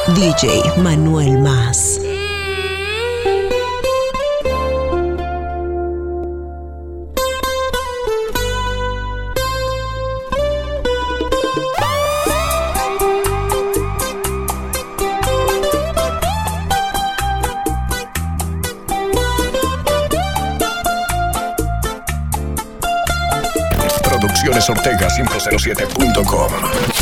DJ Manuel Mas. Ortega507.com.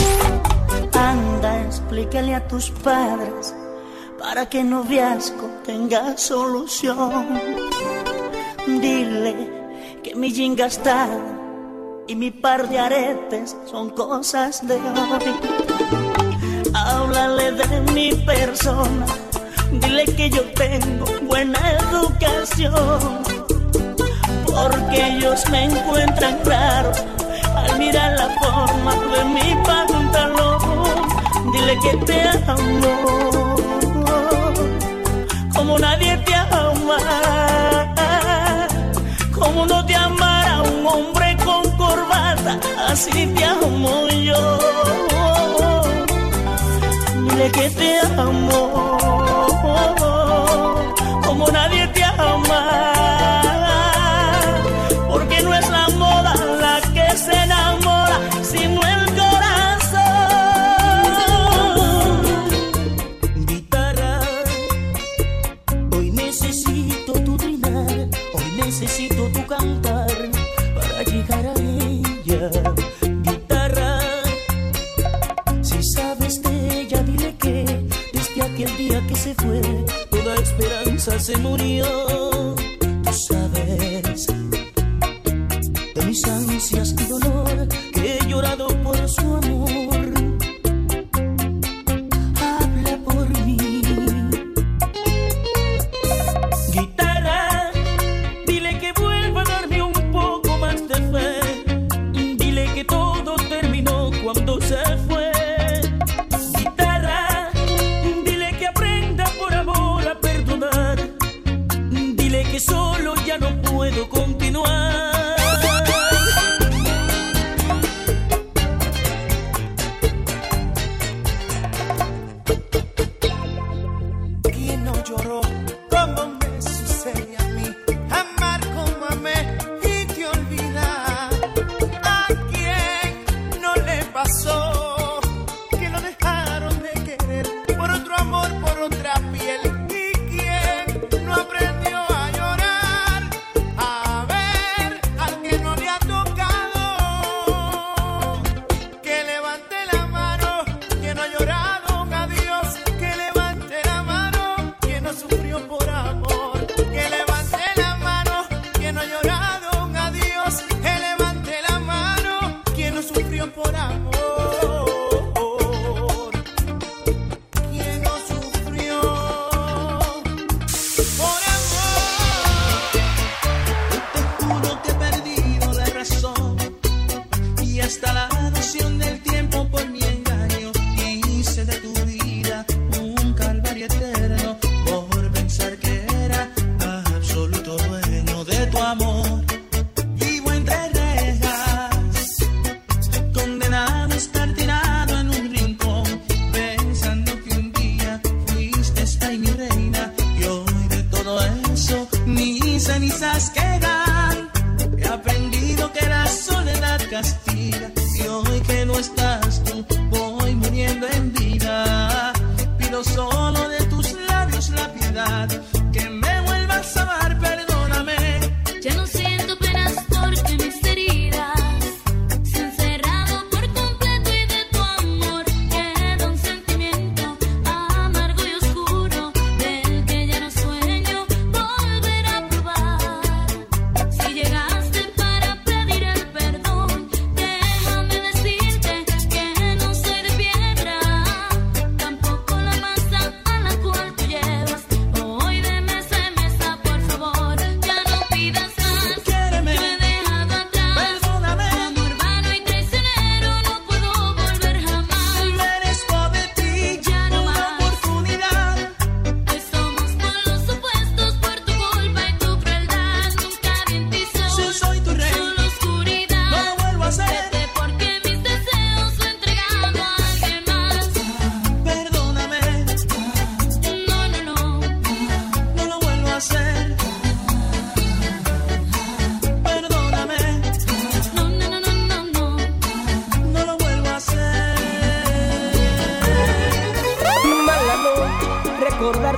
Anda, explícale a tus padres para que el noviazgo tenga solución. Dile que mi jean gastado y mi par de aretes son cosas de hoy. Háblale de mi persona, dile que yo tengo buena educación, porque ellos me encuentran raro al mirar la forma de mi pantalón. Dile que te amo como nadie te ama, como no te amara un hombre con corbata, así te amo yo. Dile que te amo como nadie te ama, porque no es la moda la que se enamora, sino el corazón. Guitarra, hoy necesito tu trinar, hoy necesito tu cantar para llegar a ella. Guitarra, si sabes de ella, dile que desde aquel día que se fue, toda esperanza se murió. Tú sabes de mis ansias y dolor, que he llorado por su amor. Habla por mí. Guitarra, dile que vuelva a darme un poco más de fe. Dile que todo terminó cuando se fue. Guitarra, dile que aprenda por amor a perdonar. Dile que solo ya no puedo continuar. He aprendido que la soledad castiga, y hoy que no está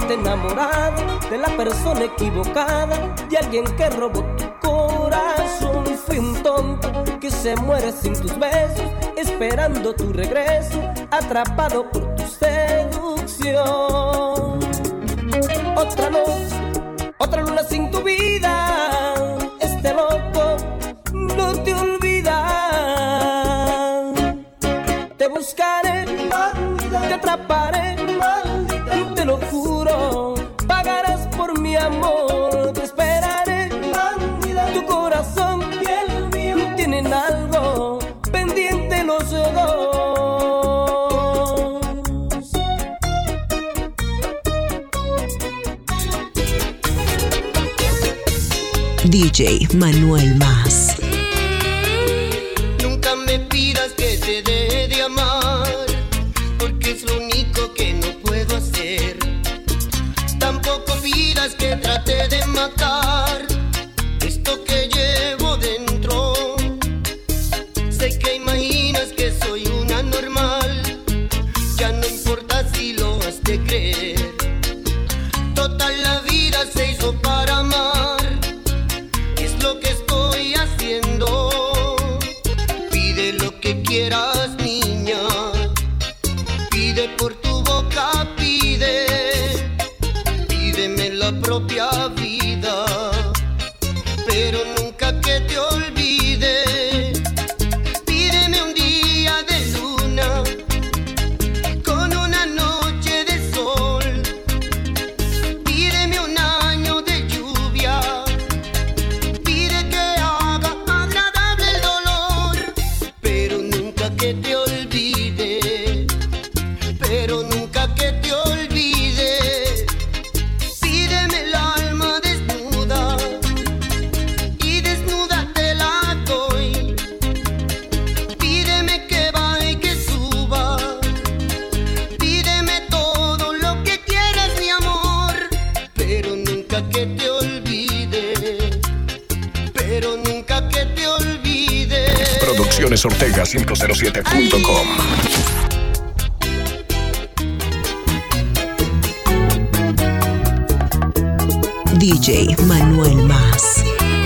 estuviste enamorado de la persona equivocada, de alguien que robó tu corazón. Fui un tonto que se muere sin tus besos, esperando tu regreso, atrapado por tu seducción. Otra noche, otra luna sin tu vida, este loco no te olvida. Te buscaré, te atraparé, te lo juro, pagarás por mi amor. Te esperaré, tu corazón y el mío tienen algo pendiente los dos. DJ Manuel Más. Nunca me pidas que te deje de amar, porque es lo único que no puedo hacer. Tampoco pidas que trate de matar esto que llevo dentro. Sé que imaginas que soy una normal, ya no importa si lo has de creer. Toda la vida se hizo para amar, es lo que estoy haciendo. Pide lo que quieras, niña, pide por tu boca, pídeme la propia vida, pero nunca que te olvide. Pídeme un día de luna con una noche de sol, pídeme un año de lluvia, pide que haga agradable el dolor, pero nunca que te olvide, pero nunca que te olvide. Pídeme el alma desnuda y desnuda te la doy. Pídeme que baje y que suba, pídeme todo lo que quieras, mi amor, pero nunca que te olvide, pero nunca que te olvide. Producciones Ortega 507.com. DJ Manuel Más.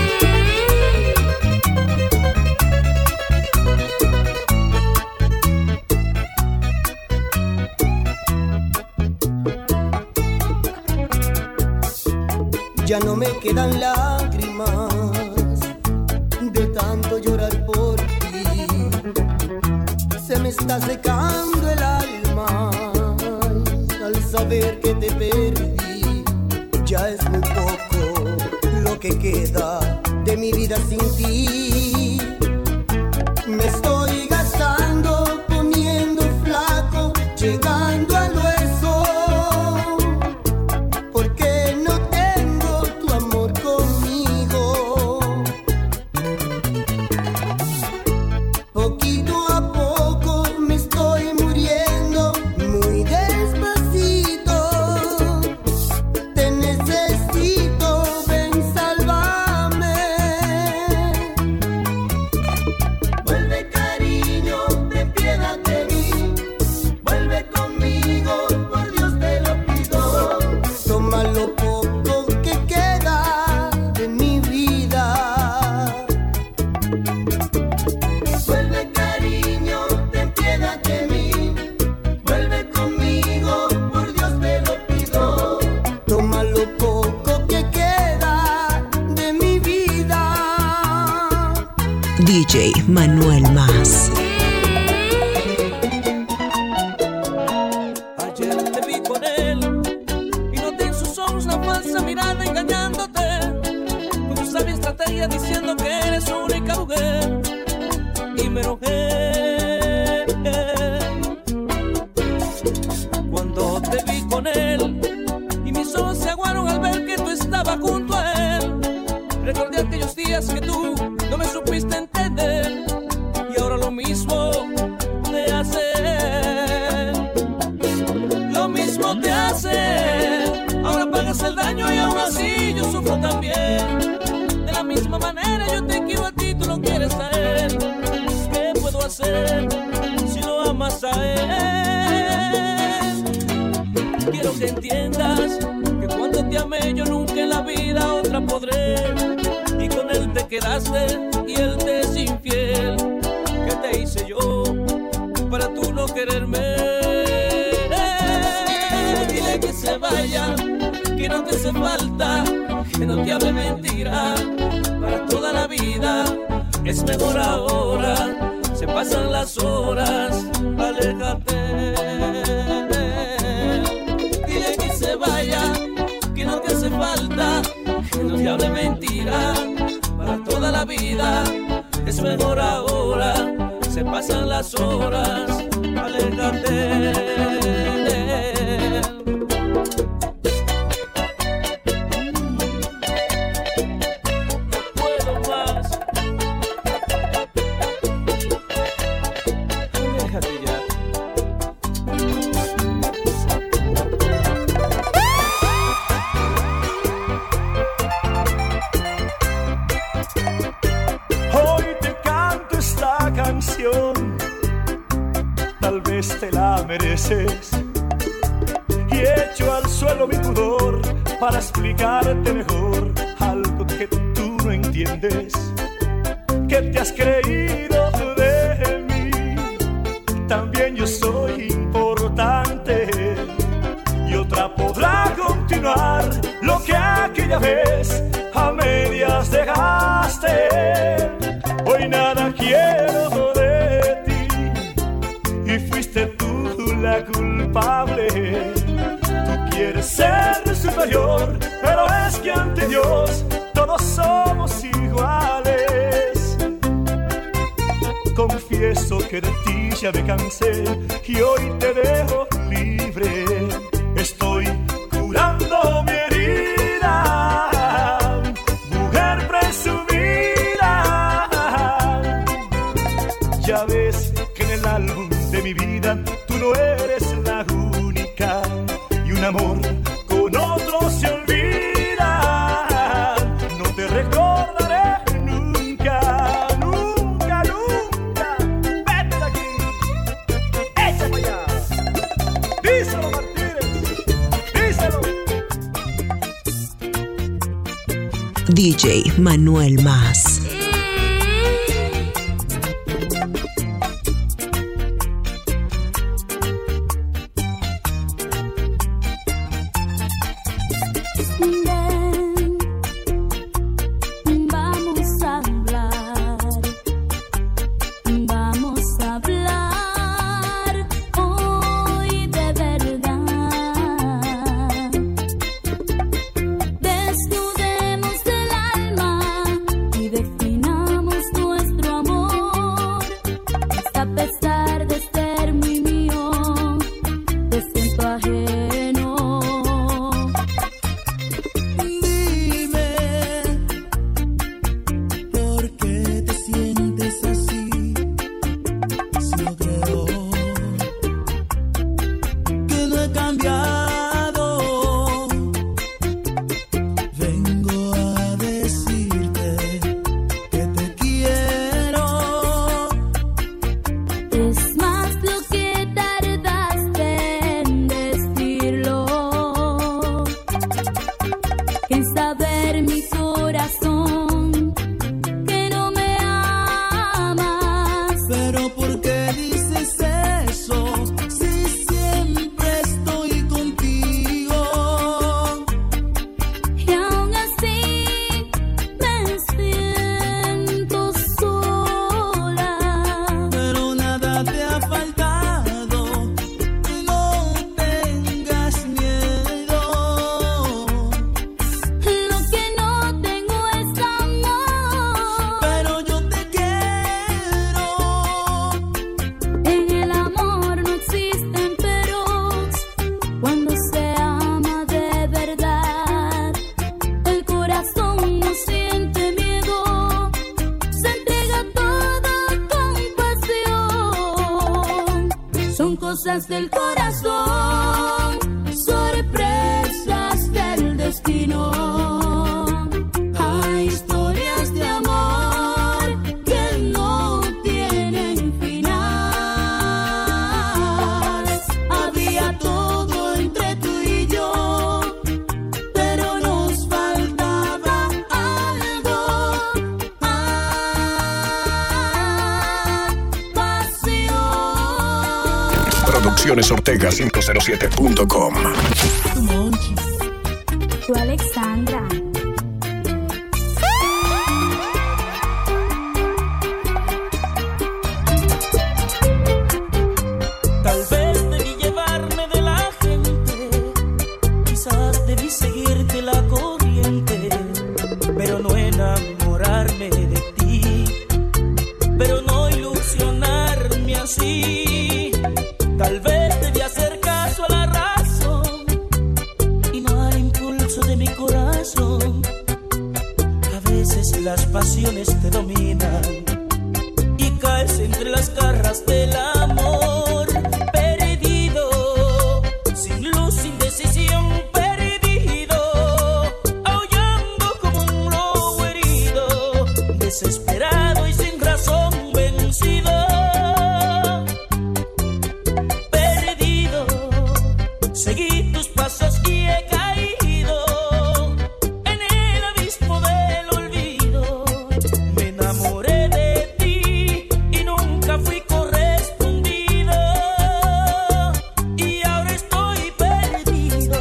Ya no me quedan lágrimas de tanto llorar por ti. Se me está secando el alma al saber que te perdí. Ya es muy poco lo que queda de mi vida sin ti. Me estoy gastando, poniendo flaco, llegando al hueso, porque no tengo tu amor conmigo. Poquito a poco me estoy muriendo, muy despacito. Te necesito, ven, sálvame. Vuelve, cariño, ten piedad de mí. Vuelve conmigo, por Dios te lo pido. Toma lo poco que queda de mi vida. Vuelve, cariño, ten piedad de mí. Vuelve conmigo, por Dios te lo pido. Toma lo poco que queda de mi vida. DJ Manuel Más. Ayer te vi con él y noté en sus ojos una falsa mirada engañándote, con tu sabia estrategia diciendo que eres su única mujer. Y me enojé cuando te vi con él y mis ojos se aguaron al ver que tú estabas junto a él. Recordé aquellos días que tú no me supiste entender y ahora lo mismo te hace. Lo mismo te hace. Ahora pagas el daño y aún así yo sufro también. De la misma manera yo te quiero a ti, tú lo quieres a él. ¿Qué puedo hacer si lo amas a él? Quiero que entiendas te amé, yo nunca en la vida otra podré. Y con él te quedaste y él te es infiel. ¿Qué te hice yo para tú no quererme? Dile que se vaya, que no te hace falta, que no te hable mentira para toda la vida. Es mejor ahora, se pasan las horas, aléjate. Dile que se vaya, que no te hace falta, que no te hable mentira para toda la vida. Es mejor ahora, se pasan las horas, aléjate. Tal vez te la mereces y echo al suelo mi pudor para explicarte mejor algo que tú no entiendes, que te has creído de mí. También yo soy importante y otra podrá continuar lo que aquella vez a medias dejaste. Hoy nada quiero de ti y fuiste tú la culpable. Tú quieres ser superior, pero es que ante Dios todos somos iguales. Confieso que de ti ya me cansé y hoy te dejo libre. Estoy curando mi herida, mujer presumida. Ya ves que en el álbum de mi vida tú no eres la única y un amor con otro se olvida. No te recordaré nunca, nunca, nunca. Vete de aquí, échate allá. Díselo, Martínez, díselo. DJ Manuel Más. Cosas del corazón, sorpresas del destino. Hay historias de amor que no tienen final. Había todo entre tú y yo, pero Produccionesortega507.com. Tú, Alexandra. Tal vez debí llevarme de la gente, quizás debí seguirte la corriente, pero no enamorarme de ti, pero no ilusionarme así. Tal vez debí hacer caso a la razón y no al impulso de mi corazón. A veces las pasiones te dominan y caes entre las garras del amor. Perdido, sin luz, sin decisión, perdido, aullando como un lobo herido, desesperado y sin razón, vencido. Perdido, seguí tus pasos y he caído en el abismo del olvido. Me enamoré de ti y nunca fui correspondido, y ahora estoy perdido.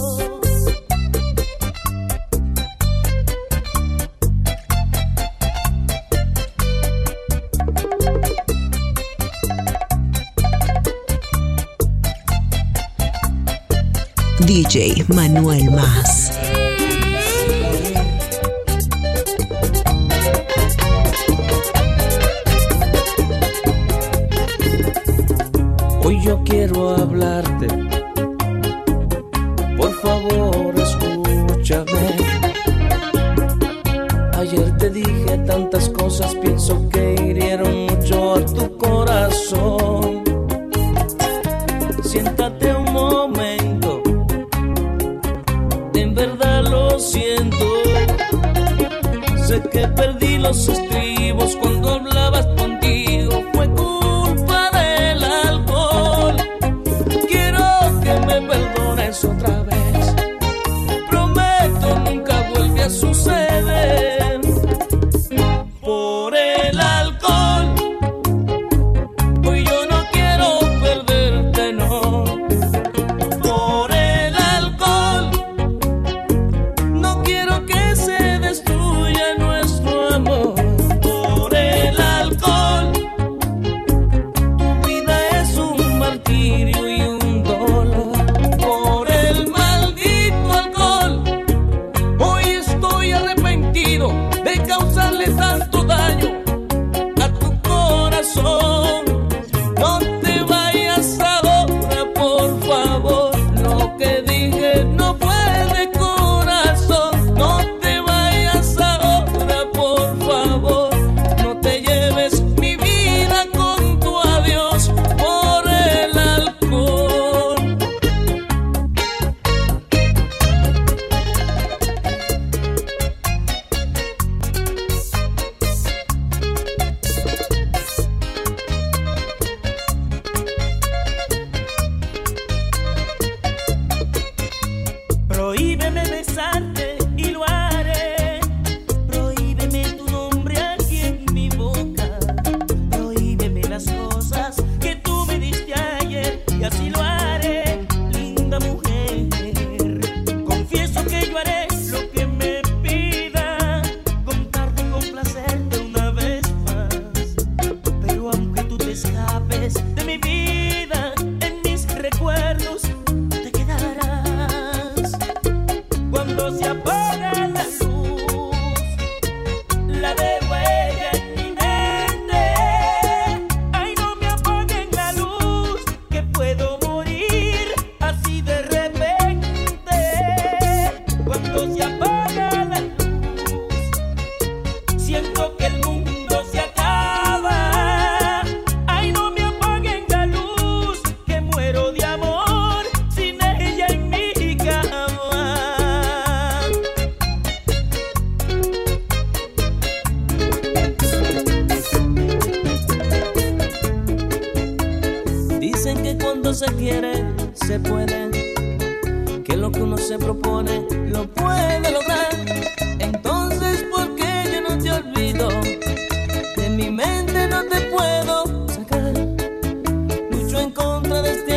DJ Manuel Más. Hoy yo quiero hablarte, por favor escúchame. Ayer te dije tantas cosas, pienso que hirieron mucho a tu corazón. Siéntate un momento, en verdad lo siento. Sé que perdí los estribos cuando hablabas contigo, fue culpa del alcohol. Quiero que me perdones otra vez, prometo nunca vuelve a suceder. Por el alcohol, hoy yo no quiero perderte, no. Por el alcohol, no quiero que se destruya nuestro amor. Por el alcohol, tu vida es un martirio y un dolor. Por el maldito alcohol, hoy estoy arrepentido de causarle tanto daño a tu corazón. No te vayas ahora, por favor. Lo que dije no fue de corazón. No te vayas ahora, por favor. No te lleves mi vida con tu adiós por el alcohol. Prohíbeme besarte y lo haré. Prohíbeme tu nombre aquí en mi boca. Prohíbeme las cosas que tú me diste ayer y así lo haré, linda mujer. Confieso que yo haré lo que me pida, contarte y complacerte una vez más. Pero aunque tú te escapes de mi vida, en mis recuerdos te quedarás. Cuando se apaga la luz, la de huella en mi mente. Ay, no me apaguen la luz, que puedo morir así de repente. Cuando se apaga la luz, siento que el mundo se acaba. Ay, no me apaguen la luz, que muero de amor sin ella en mi cama. Dicen que cuando se quiere, se puede, que lo que uno se propone, lo puede lograr. Entonces, ¿por qué yo no te olvido? De mi mente no te puedo sacar. Lucho en contra de este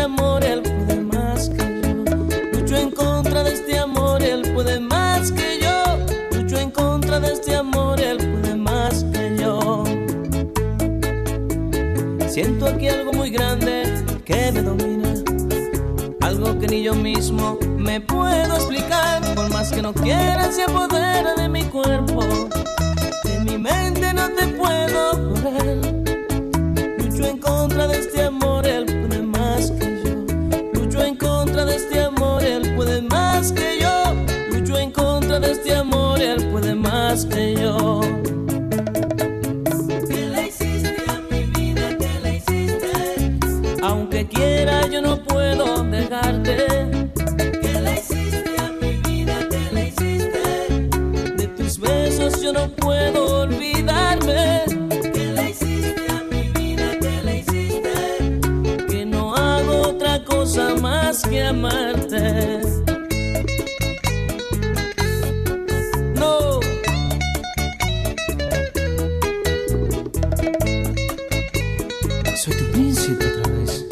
que me domina, algo que ni yo mismo me puedo explicar. Por más que no quiera, se apodera de mi cuerpo, de mi mente no te puedo correr. Lucho en contra de este amor, él puede más que yo. Lucho en contra de este amor, él puede más que yo. Lucho en contra de este amor, él puede más que yo. ¿Qué le hiciste a mi vida? ¿Qué le hiciste? Aunque quiera yo no puedo dejarte. ¿Qué le hiciste a mi vida? ¿Qué le hiciste? De tus besos yo no puedo olvidarme. ¿Qué le hiciste a mi vida? ¿Qué le hiciste? Que no hago otra cosa más que amarte. No. Soy tu príncipe otra vez.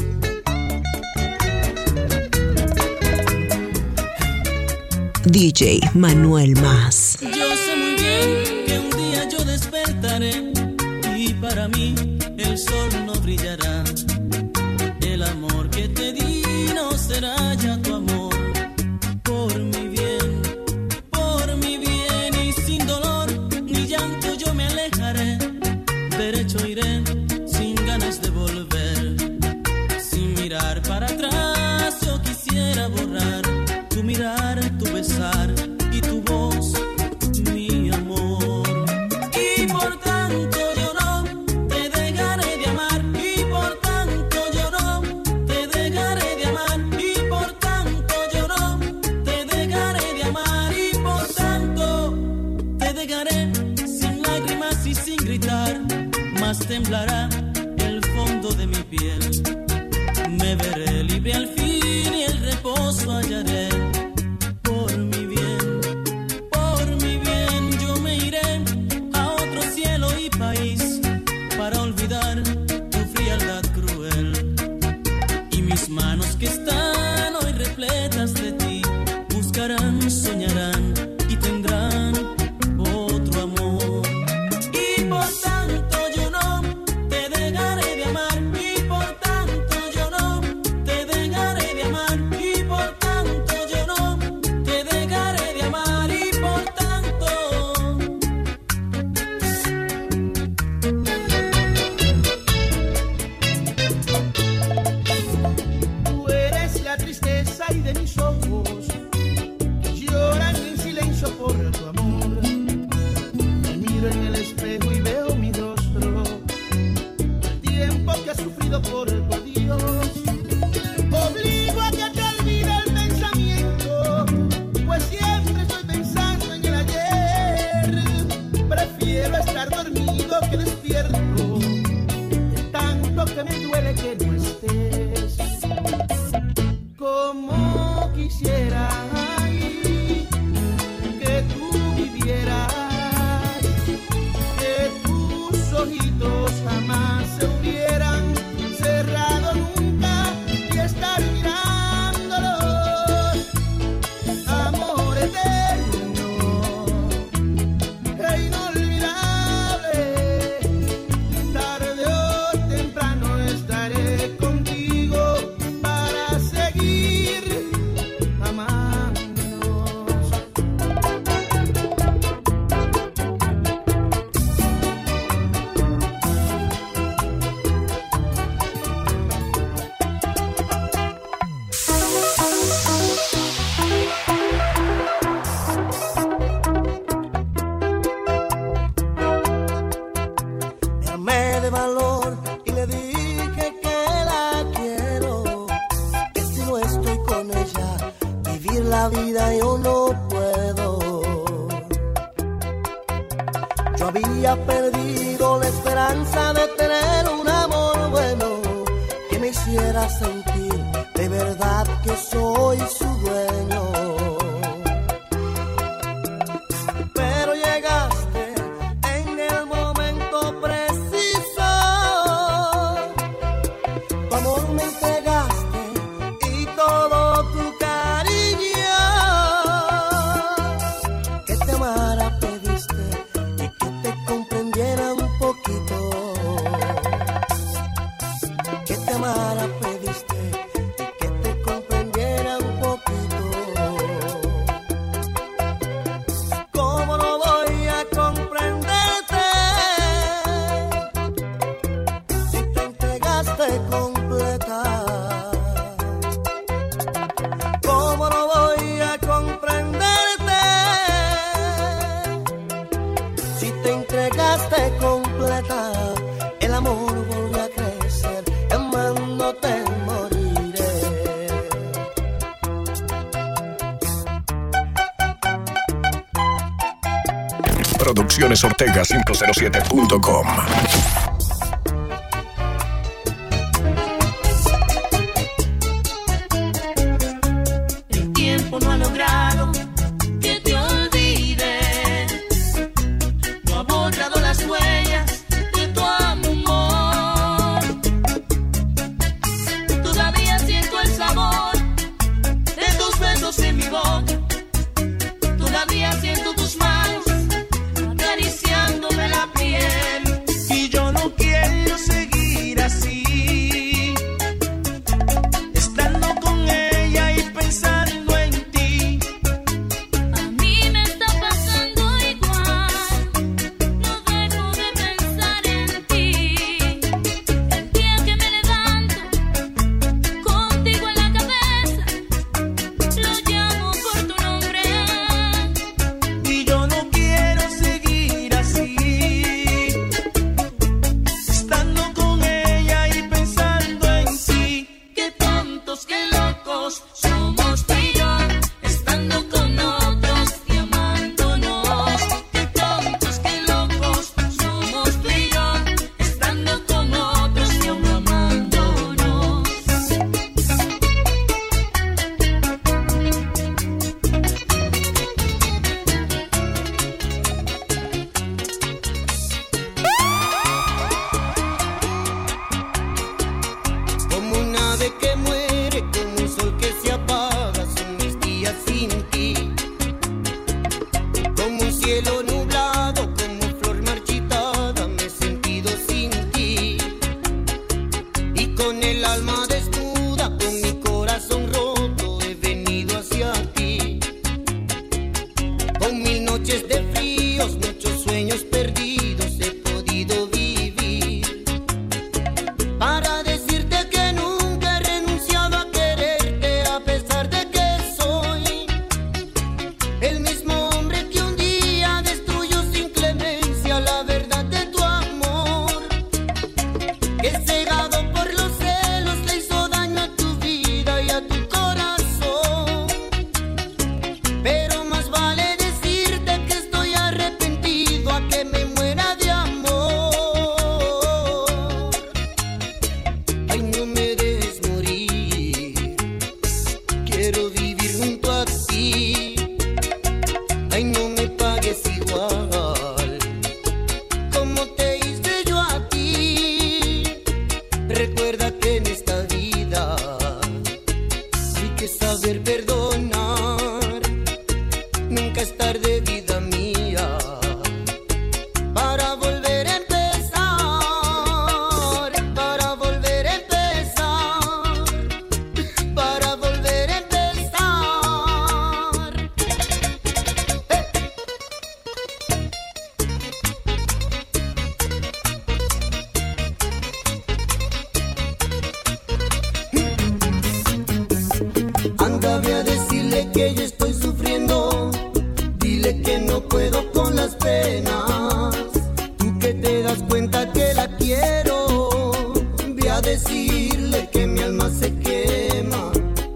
DJ Manuel Más. Yo sé muy bien que un día yo despertaré y para mí el sol no brillará. El amor que te di no será ya tu amor. Por mi bien y sin dolor ni llanto yo me alejaré. Derecho iré sin ganas de volver. Sin mirar para atrás yo quisiera borrar tu mirar, tu besar y tu voz, mi amor. Y por tanto yo no te dejaré de amar. Y por tanto yo no te dejaré de amar. Y por tanto yo no te dejaré de amar. Y por tanto te dejaré sin lágrimas y sin gritar. Más temblará el fondo de mi piel. Me veré libre al fin y el reposo hallaré. Por mi bien yo me iré a otro cielo y país para olvidar tu frialdad cruel. Y mis manos que están hoy repletas de ti buscarán, soñarán y tendrán otro amor. Y por tanto yo no te dejaré de amar. Y por tanto yo no te dejaré de amar. Y por tanto yo no te dejaré de amar. Y por tanto Tú eres la tristeza y de mis ojos que lloran en silencio por tu amor. Me miro en el espejo y veo mi rostro, el tiempo que has sufrido por tu adiós. Obligo a que te olvide el pensamiento, pues siempre estoy pensando en el ayer. Prefiero estar dormido que despierto, de tanto que me duele que no estés. Como quisiera ay, que tú vivieras, que tus ojitos jamás se hubieran cerrado nunca y estar mirándolos. Amor eterno e inolvidable, tarde o temprano estaré contigo para seguir amándonos. me armé de valor y le dije que la quiero, que si no estoy con ella, vivir la vida yo no puedo. Yo había perdido la esperanza de tener un amor bueno que me hiciera sentir de verdad que soy su dueño. Pero llegaste en el momento preciso, tu amor me entregaste y todo tu cariño. Que te amara pediste y que te comprendiera un poquito. Que te amara pediste Produccionesortega507.com. El tiempo no ha logrado que te olvides, no ha borrado las huellas de tu amor. Todavía siento el sabor de tus besos en mi boca, todavía siento tus manos acariciándome la piel. Y yo no quiero seguir así, estando con ella y pensando en ti. A mí me está pasando igual, no dejo de pensar en ti. El día que me levanto, contigo en la cabeza, lo llamo por tu nombre. Y yo no quiero seguir así, estando con ella y pensando en ti. Qué tontos, qué locos somos tú y yo, estando con otros y amándonos. Qué tontos, qué locos somos tú y yo, estando con otros y aún amándonos. Como un ave que muere, como un sol que se apaga, son mis días sin ti. Como un cielo nublado, como flor marchitada, me he sentido sin ti. Y con el alma desnuda, con mi corazón roto, he venido hacia ti. Con mil noches de fríos, muchos sueños perdidos, he podido vivir. Para decirte que nunca he renunciado a quererte, a pesar de que soy el mismo hombre que un día destruyó sin clemencia la verdad de tu amor. Que cegado por los celos le hizo daño a tu vida y a tu corazón. Pero más vale decirte que estoy arrepentido a que me muera de amor. Ay, no me dejes morir, quiero vivir junto a ti. Ay, no me pagues igual como te hice yo a ti. Recuerda que en esta vida hay que saber perdonar. Nunca es tarde, vida mía, para volver a empezar, para volver a empezar, para volver a empezar. Anda, ve a decirle que yo estoy sufriendo, dile que no puedo con las penas. Tú que te das cuenta que la quiero, ve a decirle que mi alma se quema.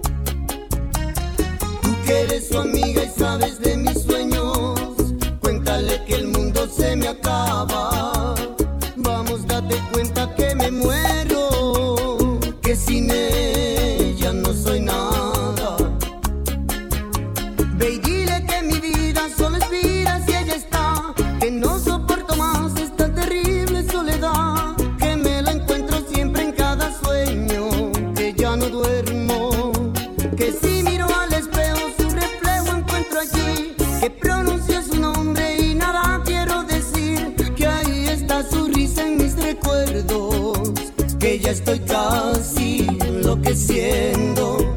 Tú que eres su amiga y sabes de mis sueños, cuéntale que el mundo se me acaba. Vamos, date cuenta que me muero, que sin ella no soy nada. Ve y dile que mi vida solo es vida si ella está, que no soporto más esta terrible soledad, que me la encuentro siempre en cada sueño, que ya no duermo, que si miro al espejo su reflejo encuentro allí, que pronuncio su nombre y nada quiero decir, que ahí está su risa en mis recuerdos, que ya estoy casi enloquecido. enloqueciendo.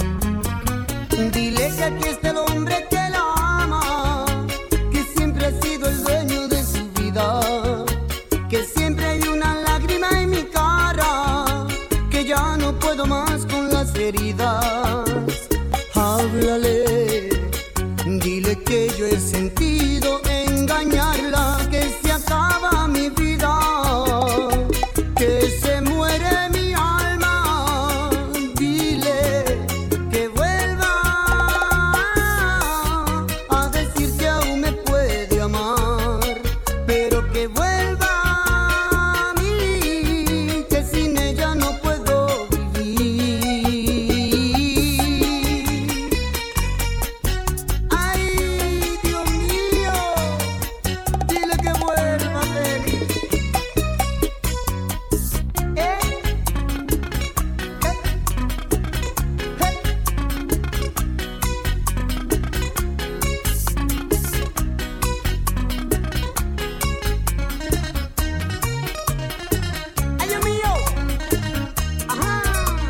Dile que aquí está el hombre que la ama, que siempre ha sido el dueño de su vida, que siempre hay una lágrima en mi cara, que ya no puedo más con las heridas. Háblale, dile que yo he sentido engañarla, que se acaba mi vida, que se muere mi alma. Dile que vuelva a decir que aún me puede amar, pero que vuelva a mí, que sin ella no puedo vivir. Ay, Dios mío, dile que vuelva, Félix. Ay, Dios mío. Ajá.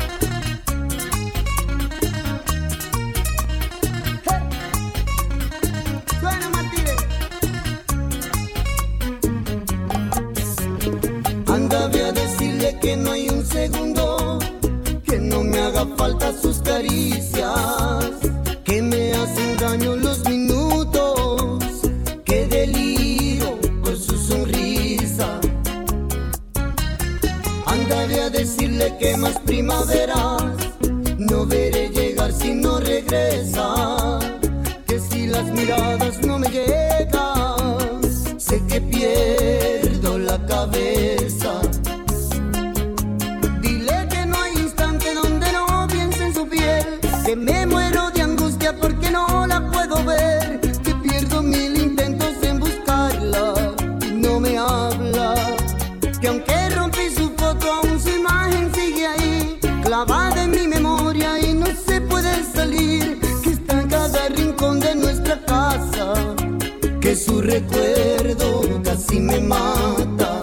Suena, Martínez. Anda, ve a decirle que no hay un segundo que no me haga falta sus caricias, que me hacen daño los minutos, que deliro por su sonrisa. Anda, ve a decirle que más primaveras no veré llegar si no regresa, que si las miradas no me llegan, sé que pierdo la cabeza. Dile que no hay instante donde no piense en su piel, que me muero de angustia porque no la puedo ver, que pierdo mil intentos en buscarla y no me habla, que aunque rompí su foto aún su imagen sigue ahí, clavada en mi memoria y no se puede salir, que está en cada rincón de nuestra casa, que su recuerdo casi me mata.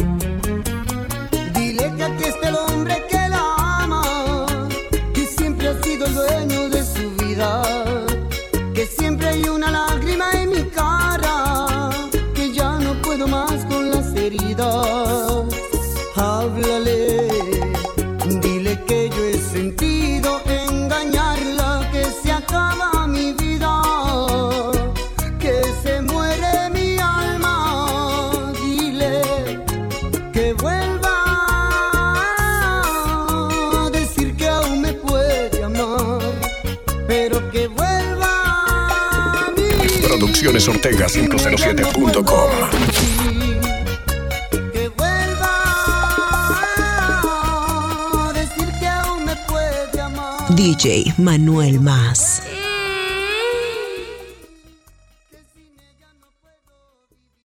Dile que aquí está el hombre que la ama, que siempre ha sido el dueño de su vida, que siempre hay una lágrima en mi cara, que ya no puedo más con las heridas. Háblale, dile que yo he sentido engañarla, que se acaba mi vida, que se muere mi alma. Dile que vuelva a decir que aún me puede amar, pero que vuelva a mí. Produccionesortega507.com. Que vuelva a decir que aún me puede amar. DJ Manuel Más.